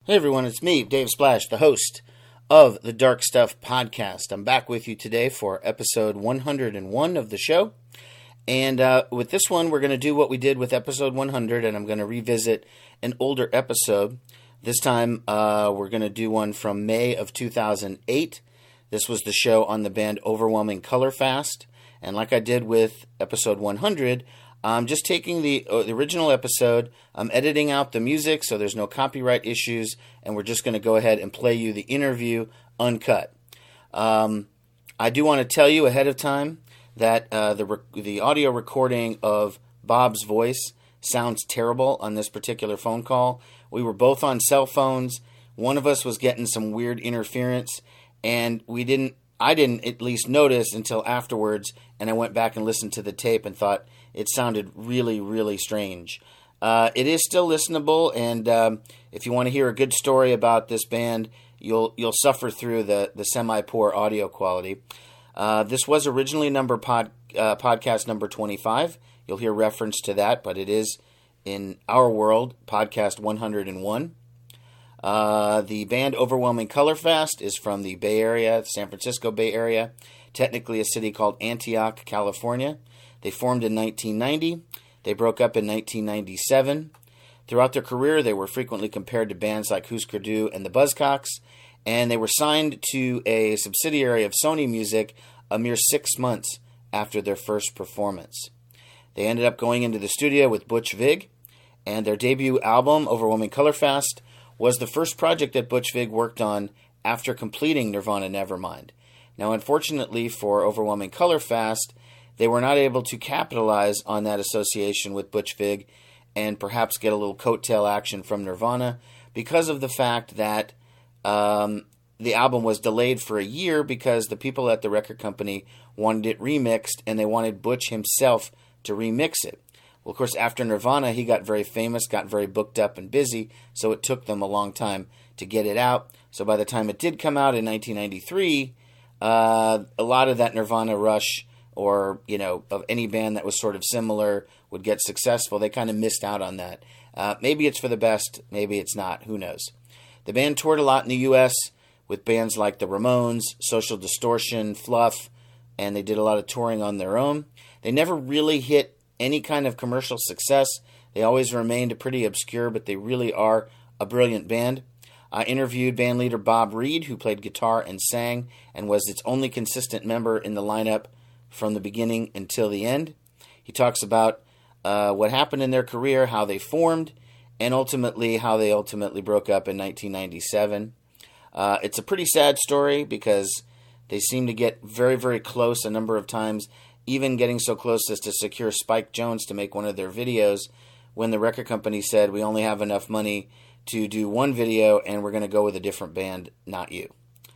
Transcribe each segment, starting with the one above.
Hey everyone, it's me, Dave Splash, the host of the Dark Stuff Podcast. I'm back with you today for episode 101 of the show. And with this one, we're going to do what we did with episode 100, and I'm going to revisit an older episode. This time, we're going to do one from May of 2008. This was the show on the band Overwhelming Color Fast. And like I did with episode 100, I'm just taking the original episode, I'm editing out the music so there's no copyright issues, and we're just going to go ahead and play you the interview uncut. I do want to tell you ahead of time that the audio recording of Bob's voice sounds terrible on this particular phone call. We were both on cell phones. One of us was getting some weird interference, and I didn't at least notice until afterwards, and I went back and listened to the tape and thought it sounded really, really strange. It is still listenable, and if you want to hear a good story about this band, you'll suffer through the semi-poor audio quality. This was originally podcast number 25. You'll hear reference to that, but it is, in our world, podcast 101. The band Overwhelming Color Fast is from the Bay Area, San Francisco Bay Area, technically a city called Antioch, California. They formed in 1990. They broke up in 1997. Throughout their career, they were frequently compared to bands like Husker Du and the Buzzcocks, and they were signed to a subsidiary of Sony Music a mere 6 months after their first performance. They ended up going into the studio with Butch Vig, and their debut album, Overwhelming Color Fast, was the first project that Butch Vig worked on after completing Nirvana Nevermind. Now, unfortunately for Overwhelming Color Fast, they were not able to capitalize on that association with Butch Vig and perhaps get a little coattail action from Nirvana because of the fact that the album was delayed for a year because the people at the record company wanted it remixed and they wanted Butch himself to remix it. Well, of course, after Nirvana, he got very famous, got very booked up and busy, so it took them a long time to get it out. So by the time it did come out in 1993, a lot of that Nirvana rush, or, of any band that was sort of similar would get successful, they kind of missed out on that. Maybe it's for the best, maybe it's not, who knows. The band toured a lot in the U.S. with bands like the Ramones, Social Distortion, Fluff, and they did a lot of touring on their own. They never really hit any kind of commercial success. They always remained pretty obscure, but they really are a brilliant band. I interviewed bandleader Bob Reed, who played guitar and sang, and was its only consistent member in the lineup from the beginning until the end. He talks about what happened in their career, how they formed, and ultimately how they broke up in 1997. It's a pretty sad story because they seem to get very, very close a number of times, even getting so close as to secure Spike Jonze to make one of their videos when the record company said, we only have enough money to do one video and we're going to go with a different band, not you.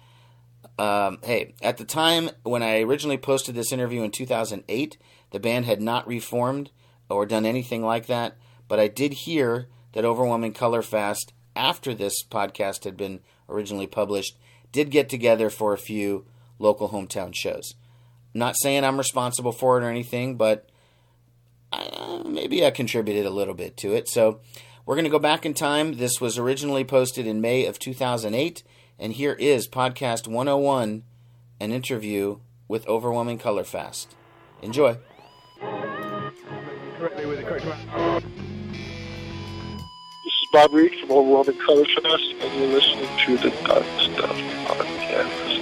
Hey, at the time when I originally posted this interview in 2008, the band had not reformed or done anything like that, but I did hear that Overwhelming Color Fast, after this podcast had been originally published, did get together for a few local hometown shows. I'm not saying I'm responsible for it or anything, but maybe I contributed a little bit to it. So we're going to go back in time. This was originally posted in May of 2008. And here is Podcast 101, an interview with Overwhelming Color Fast. Enjoy. This is Bob Reed from Overwhelming Color Fast, and you're listening to the Dark Stuff Podcast.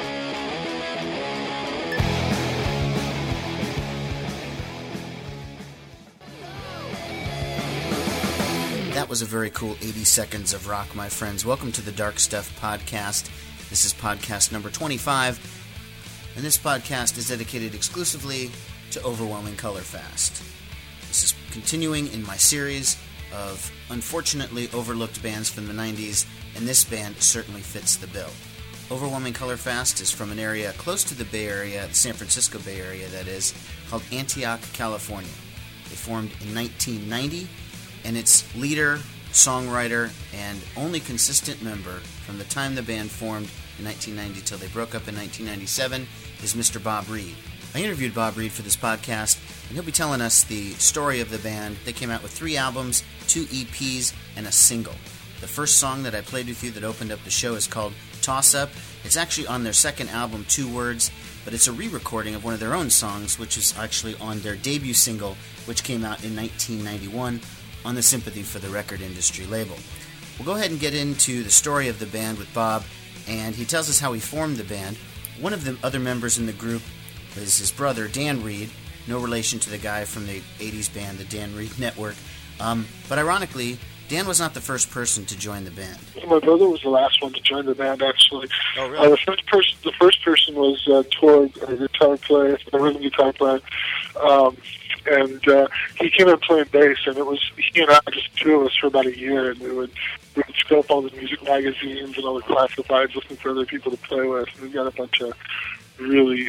That was a very cool 80 seconds of rock, my friends. Welcome to the Dark Stuff Podcast. This is podcast number 25, and this podcast is dedicated exclusively to Overwhelming Color Fast. This is continuing in my series of unfortunately overlooked bands from the 90s, and this band certainly fits the bill. Overwhelming Color Fast is from an area close to the Bay Area, the San Francisco Bay Area, that is, called Antioch, California. They formed in 1990, and its leader, songwriter, and only consistent member from the time the band formed in 1990 till they broke up in 1997 is Mr. Bob Reed. I interviewed Bob Reed for this podcast, and he'll be telling us the story of the band. They came out with 3 albums, 2 EPs, and a single. The first song that I played with you that opened up the show is called Toss Up. It's actually on their second album, Two Words, but it's a re-recording of one of their own songs, which is actually on their debut single, which came out in 1991 on the Sympathy for the Record Industry label. We'll go ahead and get into the story of the band with Bob, and he tells us how he formed the band. One of the other members in the group is his brother, Dan Reed, no relation to the guy from the 80s band, the Dan Reed Network. But ironically, Dan was not the first person to join the band. My brother was the last one to join the band, actually. Oh, really? The first person was Torg, a guitar player, a rhythm guitar player. And he came in playing bass, and it was he and I, just two of us, for about a year, and we would scope all the music magazines and all the classifieds, looking for other people to play with. And we got a bunch of really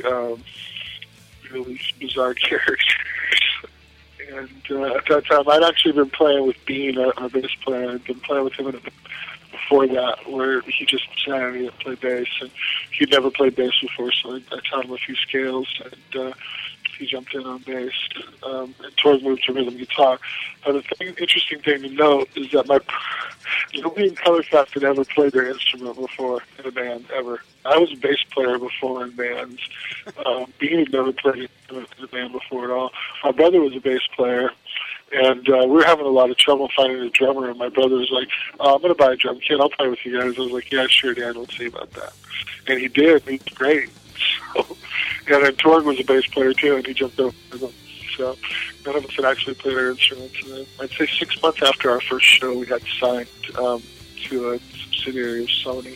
bizarre characters. And at that time, I'd actually been playing with Bean, our bass player. I'd been playing with him before that, where he just decided he didn't play bass, and he'd never played bass before, so I taught him a few scales, and he jumped in on bass. And Torg moved to rhythm guitar. The interesting thing to note is that nobody in Colorfest had ever played their instrument before in a band, ever. I was a bass player before in bands. Bean had never played in a band before at all. My brother was a bass player, and we were having a lot of trouble finding a drummer, and my brother was like, I'm going to buy a drum kit, I'll play with you guys. I was like, yeah, sure, Dan, we'll see about that. And he did, he was great. So, and then Torg was a bass player too, and he jumped over them. So none of us had actually played our instruments. And then I'd say 6 months after our first show, we got signed to a subsidiary of Sony.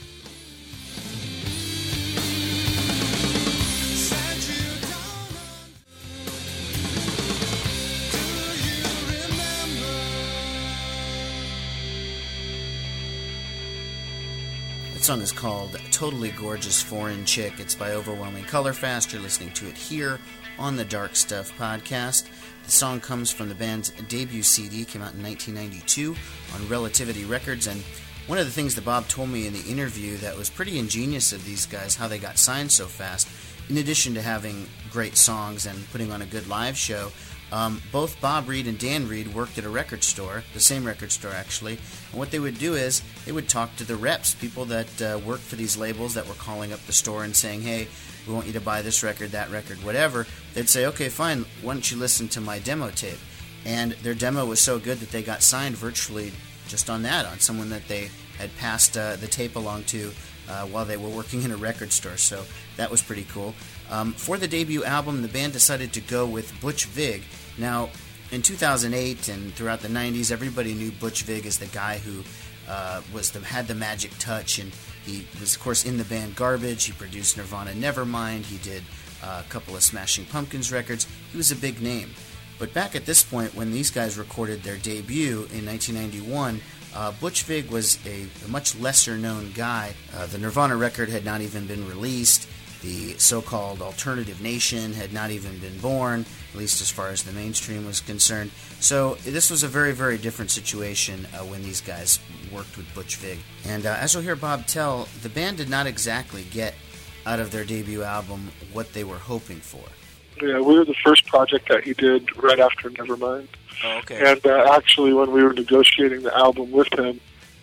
The song is called Totally Gorgeous Foreign Chick. It's by Overwhelming Colorfast. You're listening to it here on the Dark Stuff podcast. The song comes from the band's debut CD, came out in 1992 on Relativity Records, and one of the things that Bob told me in the interview that was pretty ingenious of these guys, how they got signed so fast, in addition to having great songs and putting on a good live show, both Bob Reed and Dan Reed worked at a record store, the same record store actually, and what they would do is they would talk to the reps, people that worked for these labels that were calling up the store and saying, hey, we want you to buy this record, that record, whatever. They'd say, okay, fine, why don't you listen to my demo tape? And their demo was so good that they got signed virtually just on that, on someone that they had passed the tape along to while they were working in a record store, so that was pretty cool. For the debut album, the band decided to go with Butch Vig. Now, in 2008 and throughout the 90s, everybody knew Butch Vig as the guy who had the magic touch, and he was, of course, in the band Garbage. He produced Nirvana Nevermind. He did a couple of Smashing Pumpkins records. He was a big name. But back at this point, when these guys recorded their debut in 1991, Butch Vig was a much lesser-known guy. The Nirvana record had not even been released. The so-called Alternative Nation had not even been born, at least as far as the mainstream was concerned. So this was a very, very different situation when these guys worked with Butch Vig. And as you'll hear Bob tell, the band did not exactly get out of their debut album what they were hoping for. Yeah, we were the first project that he did right after Nevermind. Oh, okay. And actually, when we were negotiating the album with him,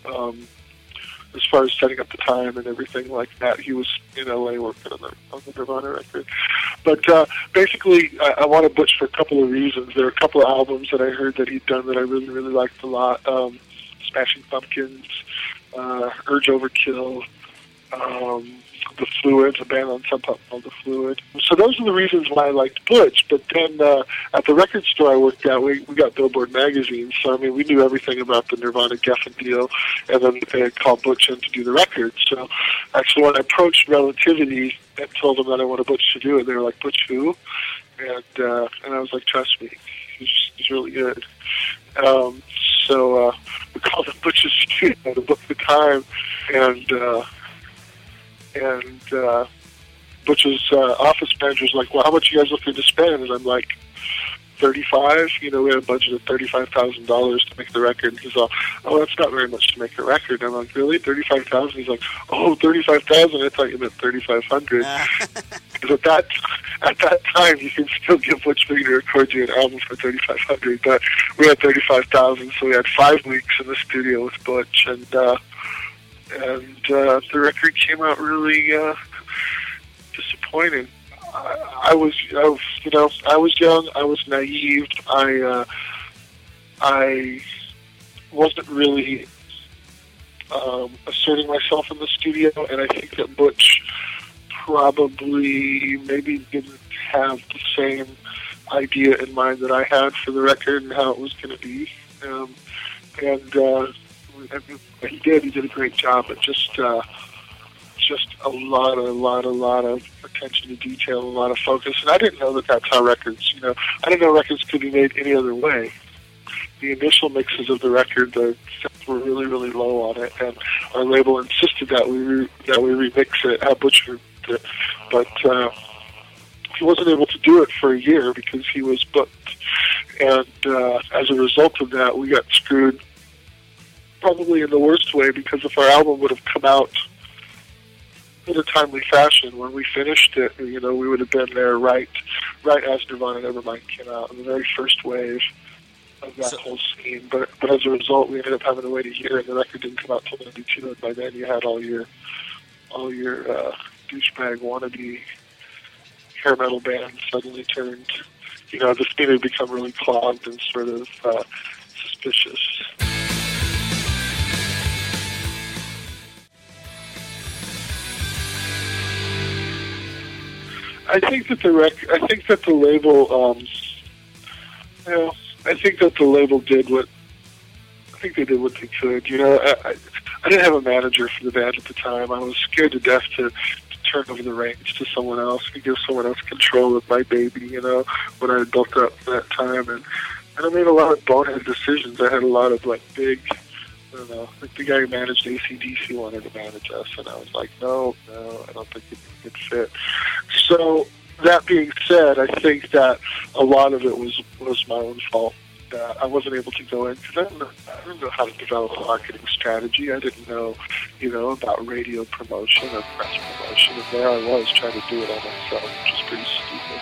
as far as setting up the time and everything like that, he was in LA working on the Nirvana record. But basically, I wanted Butch for a couple of reasons. There are a couple of albums that I heard that he'd done that I really, really liked a lot. Smashing Pumpkins, Urge Overkill, The Fluid, a band on Sub Pop called The Fluid. So those are the reasons why I liked Butch. But then at the record store I worked at, we got Billboard magazine. So, I mean, we knew everything about the Nirvana Geffen deal, and then they had called Butch in to do the record. So actually when I approached Relativity and told them that I wanted Butch to do it, they were like, Butch who? And I was like, trust me, he's really good. So we called him Butch's studio to book the time, and Butch's office manager's like, well, how much you guys looking to spend? And I'm like, 35. You know, we had a budget of $35,000 to make the record. And he's all, oh, that's not very much to make a record. And I'm like, really? 35,000? He's like, oh, 35,000. I thought you meant 3,500. Because at that time, you can still get Butch Vig to record you an album for $3,500, but we had $35,000, so we had 5 weeks in the studio with Butch, and the record came out really disappointing. I was young, I was naive, I wasn't really asserting myself in the studio, and I think that Butch probably maybe didn't have the same idea in mind that I had for the record and how it was going to be. He did a great job, but just a lot of attention to detail, a lot of focus. And I didn't know that that's how records, I didn't know records could be made any other way. The initial mixes of the record, the sounds were really, really low on it, and our label insisted that we remix it, how Butch did it. But he wasn't able to do it for a year because he was booked. And as a result of that, we got screwed probably in the worst way, because if our album would have come out in a timely fashion when we finished it, we would have been there right as Nirvana Nevermind came out, in the very first wave of that whole scene. But as a result, we ended up having to wait a year, and the record didn't come out till '92. And by then, you had all your douchebag wannabe hair metal bands suddenly turned. The scene had become really clogged and sort of suspicious. I think that the label, I think that the label did what they could. I didn't have a manager for the band at the time. I was scared to death to turn over the reins to someone else and give someone else control of my baby, when I had built up that time. And I made a lot of bonehead decisions. I had a lot of big, the guy who managed AC/DC wanted to manage us, and I was like, no, I don't think it's a good fit. So that being said, I think that a lot of it was my own fault. That I wasn't able to go in because I didn't know how to develop a marketing strategy. I didn't know, about radio promotion or press promotion, and there I was trying to do it all myself, which was pretty stupid.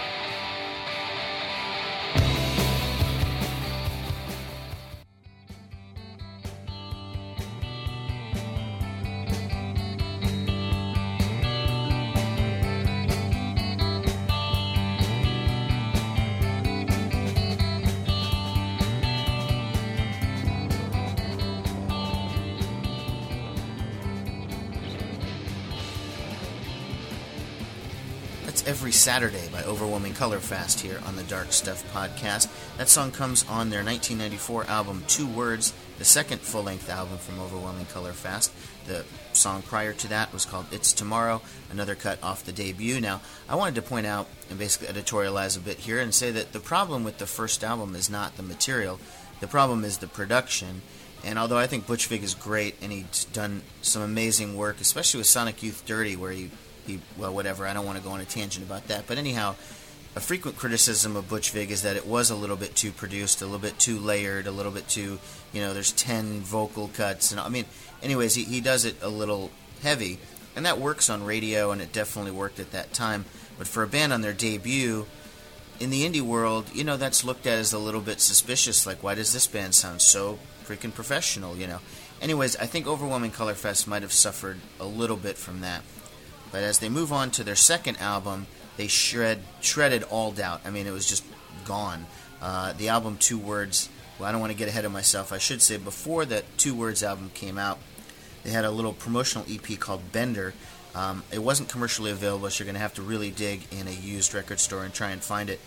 Every Saturday by Overwhelming Color Fast here on the Dark Stuff podcast. That song comes on their 1994 album 2 Words, the second full-length album from Overwhelming Color Fast. The song prior to that was called It's Tomorrow, another cut off the debut. Now, I wanted to point out and basically editorialize a bit here and say that the problem with the first album is not the material. The problem is the production. And although I think Butch Vig is great and he's done some amazing work, especially with Sonic Youth Dirty, where whatever, I don't want to go on a tangent about that. But anyhow, a frequent criticism of Butch Vig is that it was a little bit too produced, a little bit too layered, a little bit too, there's 10 vocal cuts. And anyways, he does it a little heavy. And that works on radio, and it definitely worked at that time. But for a band on their debut, in the indie world, that's looked at as a little bit suspicious. Like, why does this band sound so freaking professional, Anyways, I think Overwhelming Color Fest might have suffered a little bit from that. But as they move on to their second album, they shredded all doubt. It was just gone. The album 2 Words, I don't want to get ahead of myself. I should say before that 2 Words album came out, they had a little promotional EP called Bender. It wasn't commercially available, so you're going to have to really dig in a used record store and try and find it.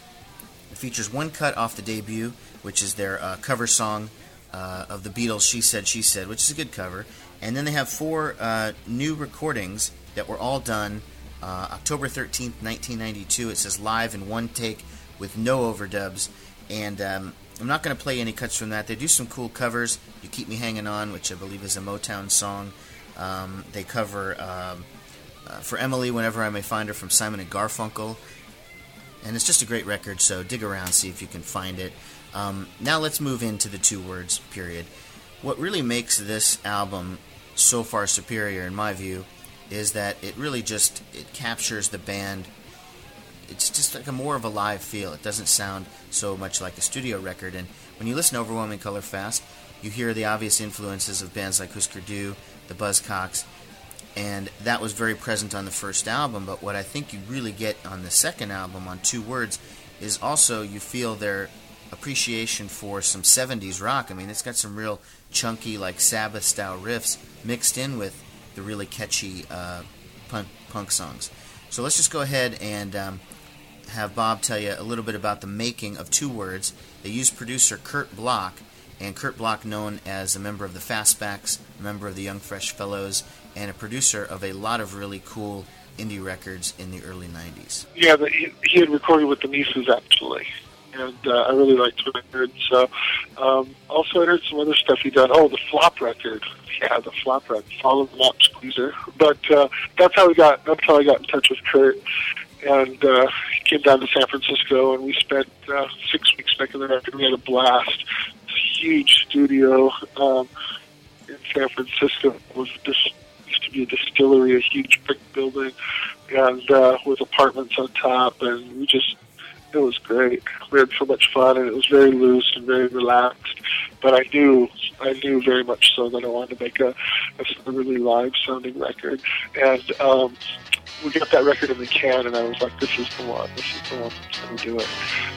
It features one cut off the debut, which is their cover song of the Beatles' She Said, She Said, which is a good cover. And then they have 4 new recordings that were all done October 13th, 1992. It says live in one take with no overdubs. And I'm not going to play any cuts from that. They do some cool covers. You Keep Me Hanging On, which I believe is a Motown song. They cover For Emily, Whenever I May Find Her, from Simon and Garfunkel. And it's just a great record, so dig around, see if you can find it. Now let's move into the 2 Words period. What really makes this album so far superior, in my view, is that it really it captures the band it's just like a more of a live feel. It doesn't sound so much like a studio record. And when you listen to Overwhelming Color Fast, you hear the obvious influences of bands like Husker Du, the Buzzcocks, and that was very present on the first album. But what I think you really get on the second album, on Two Words, is also you feel their appreciation for some 70s rock. I mean, it's got some real chunky, like Sabbath-style riffs mixed in with the really catchy punk songs. So let's just go ahead and have Bob tell you a little bit about the making of Two Words. They used producer Kurt Bloch, and Kurt Bloch, known as a member of the Fastbacks, a member of the Young Fresh Fellows, and a producer of a lot of really cool indie records in the early 90s. Yeah, he had recorded with the Mises, actually, and I really liked what I heard. So, also I heard some other stuff he done. Oh, the Flop record. Yeah, the Flop record. Follow the Mop Squeezer. But that's how I got in touch with Kurt. And he came down to San Francisco, and we spent 6 weeks making the record. We had a blast. It's a huge studio in San Francisco. It was used to be a distillery, a huge brick building, and with apartments on top. And it was great. We had so much fun, and it was very loose and very relaxed. But I knew very much so that I wanted to make a really live-sounding record. And we got that record in the can, and I was like, this is the one. This is the one that's going to do it.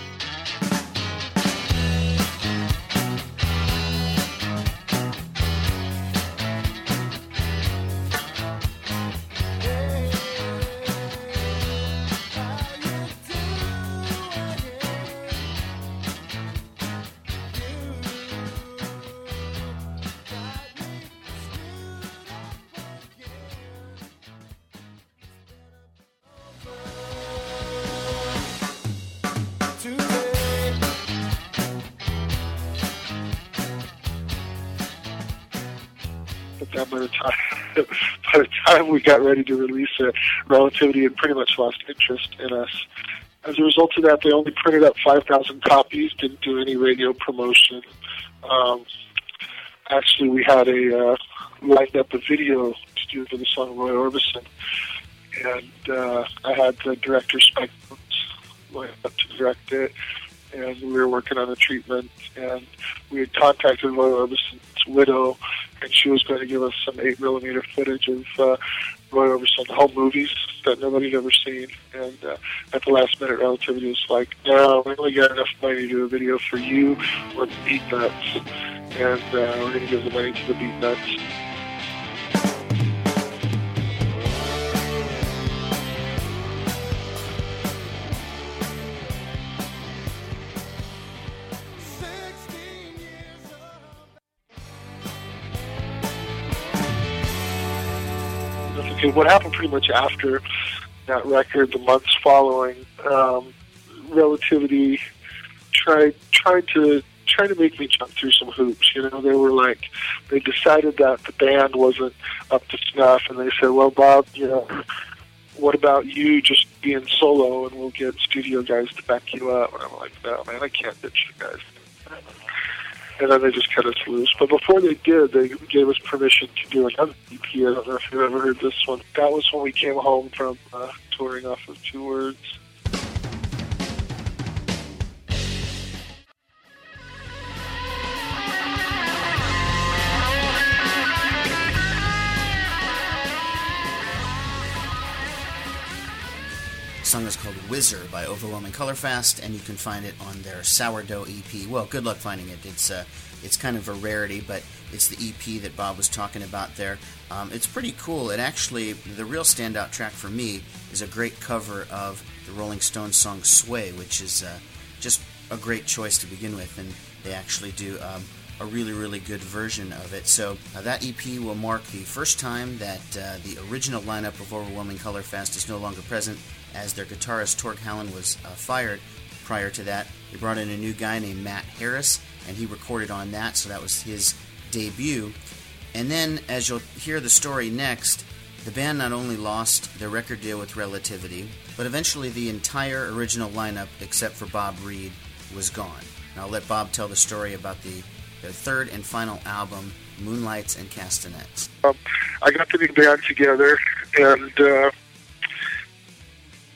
But by the time we got ready to release it, Relativity had pretty much lost interest in us. As a result of that, they only printed up 5,000 copies, didn't do any radio promotion. Actually, we had lined up a video to do for the song Roy Orbison, and I had the director Spike lined up to direct it, and we were working on a treatment, and we had contacted Roy Orbison's widow, and she was going to give us some 8mm footage of Roy Orbison, home movies that nobody had ever seen. And at the last minute, Relativity was like, no, we only got enough money to do a video for you or the Beat Nuts, and we're going to give the money to the Beat Nuts. Okay, what happened pretty much after that record, the months following, Relativity tried to make me jump through some hoops. You know, they decided that the band wasn't up to snuff, and they said, well, Bob, you know, what about you just being solo, and we'll get studio guys to back you up? And I'm like, no, man, I can't ditch you guys. And then they just cut us loose. But before they did, they gave us permission to do another EP. I don't know if you've ever heard this one. That was when we came home from touring off of Two Words. The song is called Whizzer by Overwhelming Color Fast, and you can find it on their Sourdough EP. Well, good luck finding it. It's kind of a rarity, but it's the EP that Bob was talking about there. It's pretty cool. It actually, the real standout track for me is a great cover of the Rolling Stones song Sway, which is just a great choice to begin with, and they actually do a really, really good version of it. So that EP will mark the first time that the original lineup of Overwhelming Color Fast is no longer present, as their guitarist Torg Hallen was fired. Prior to that, they brought in a new guy named Matt Harris, and he recorded on that, so that was his debut. And then, as you'll hear the story next, the band not only lost their record deal with Relativity, but eventually the entire original lineup, except for Bob Reed, was gone. And I'll let Bob tell the story about their third and final album, Moonlights and Castanets. I got the big band together, and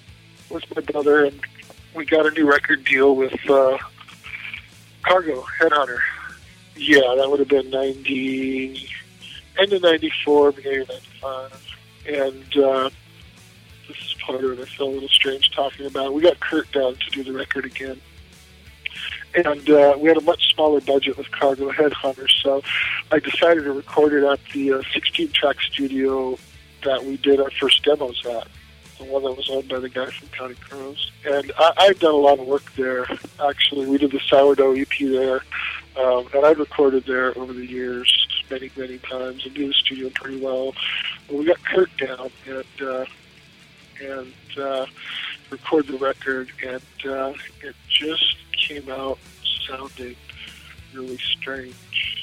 with my brother, and we got a new record deal with Cargo, Headhunter. Yeah, that would have been end of 94, beginning of 95. And this is part of it. I feel a little strange talking about it. We got Kurt down to do the record again. And we had a much smaller budget with Cargo Headhunter, so I decided to record it at the 16-track studio that we did our first demos at, the one that was owned by the guy from County Crows. And I've done a lot of work there, actually. We did the Sourdough EP there, and I've recorded there over the years many, many times and knew the studio pretty well. But we got Kurt down and record the record, and it just came out sounding really strange.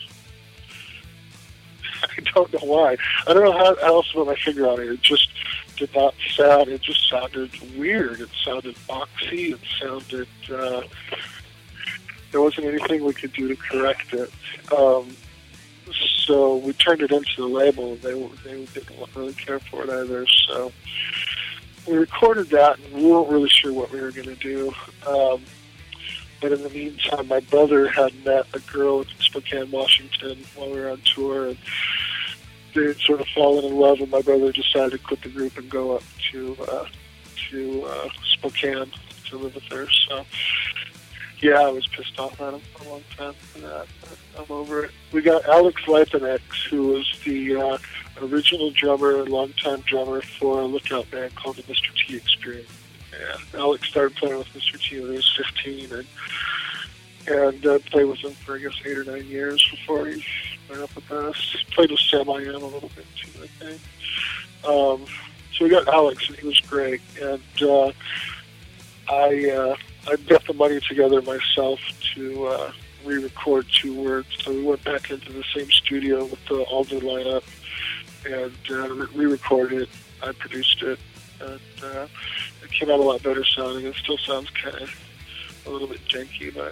I don't know why. I don't know how else to put my finger on it. It just did not sound. It just sounded weird. It sounded boxy. It sounded. There wasn't anything we could do to correct it. So we turned it into the label, and they didn't really care for it either. So we recorded that, and we weren't really sure what we were going to do. But in the meantime, my brother had met a girl in Spokane, Washington, while we were on tour, and they had sort of fallen in love, and my brother decided to quit the group and go up to Spokane to live with her. So, yeah, I was pissed off at him for a long time for that, but I'm over it. We got Alex Lipanex, who was the original drummer and longtime drummer for a lookout band called the Mr. T Experience. Yeah, Alex started playing with Mr. T when he was 15, and played with him for, I guess, 8 or 9 years before he went up with us. Played with Sam I Am a little bit, too, I think. So we got Alex, and he was great. And I got the money together myself to re-record 2 Words. So we went back into the same studio with the all-new lineup and re-recorded it. I produced it. And it came out a lot better sounding. It still sounds kind of a little bit janky, but...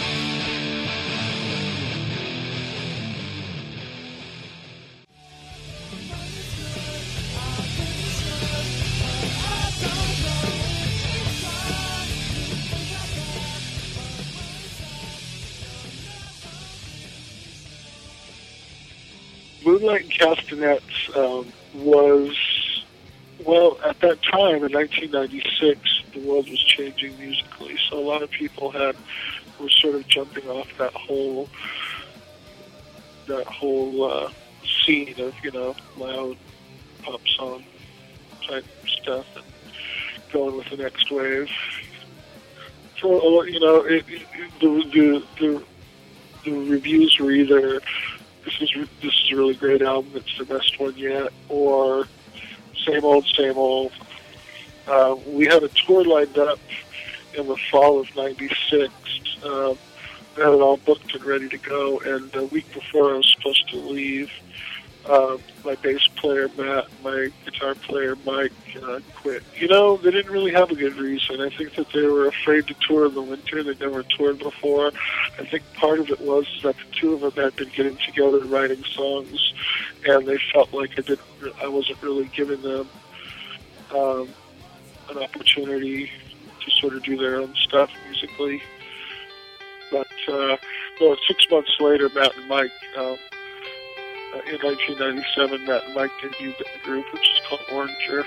Moonlight and Castanets was... Well, at that time, in 1996, the world was changing musically, so a lot of people were sort of jumping off that whole scene of, loud pop song type stuff and going with the next wave. So, the reviews were either this is a really great album, it's the best one yet, or same old, same old. We had a tour lined up in the fall of '96. I had it all booked and ready to go, and a week before I was supposed to leave, my bass player, Matt, my guitar player, Mike, quit. They didn't really have a good reason. I think that they were afraid to tour in the winter. They'd never toured before. I think part of it was that the 2 of them had been getting together and writing songs, and they felt like I wasn't really giving them an opportunity to sort of do their own stuff musically. But 6 months later, Matt and Mike, in 1997, Matt and Mike debuted the group, which is called Oranger.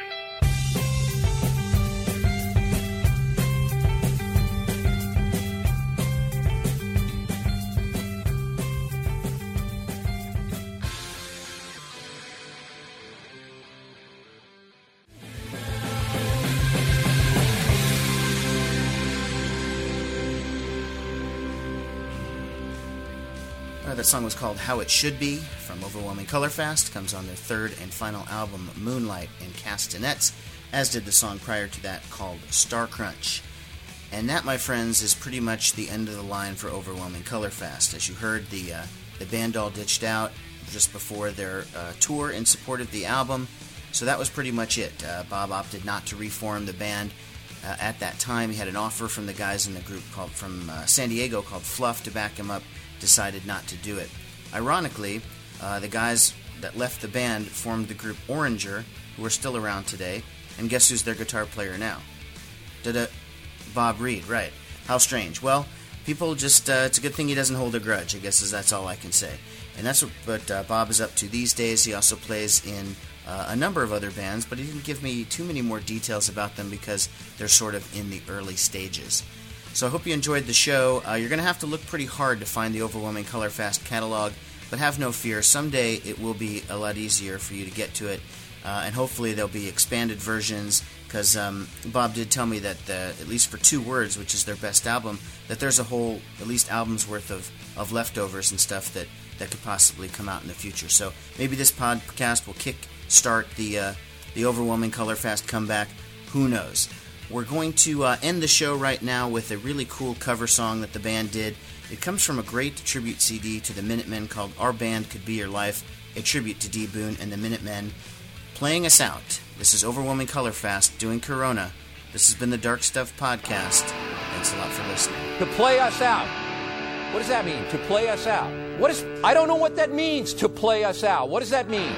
That song was called How It Should Be from Overwhelming Colorfast. Comes on their 3rd and final album, Moonlight and Castanets, as did the song prior to that called Star Crunch. And that, my friends, is pretty much the end of the line for Overwhelming Colorfast. As you heard, the band all ditched out just before their tour in support of the album, so that was pretty much it. Bob opted not to reform the band. At that time, he had an offer from the guys in the group from San Diego called Fluff to back him up. Decided not to do it. Ironically, the guys that left the band formed the group Oranger, who are still around today, and guess who's their guitar player now? Bob Reed, right. How strange. Well, people just, it's a good thing he doesn't hold a grudge, I guess that's all I can say. And that's what Bob is up to these days. He also plays in a number of other bands, but he didn't give me too many more details about them because they're sort of in the early stages. So I hope you enjoyed the show. You're going to have to look pretty hard to find the Overwhelming Colorfast catalog, but have no fear. Someday it will be a lot easier for you to get to it, and hopefully there'll be expanded versions, because Bob did tell me that, at least for Two Words, which is their best album, that there's a whole, at least album's worth of leftovers and stuff that could possibly come out in the future. So maybe this podcast will kick-start the Overwhelming Colorfast comeback. Who knows? We're going to end the show right now with a really cool cover song that the band did. It comes from a great tribute CD to the Minutemen called Our Band Could Be Your Life, a tribute to D. Boon and the Minutemen. Playing us out, this is Overwhelming Colorfast doing Corona. This has been the Dark Stuff Podcast. Thanks a lot for listening. To play us out. What does that mean, to play us out? I don't know what that means, to play us out. What does that mean?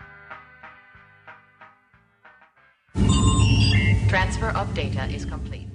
Transfer of data is complete.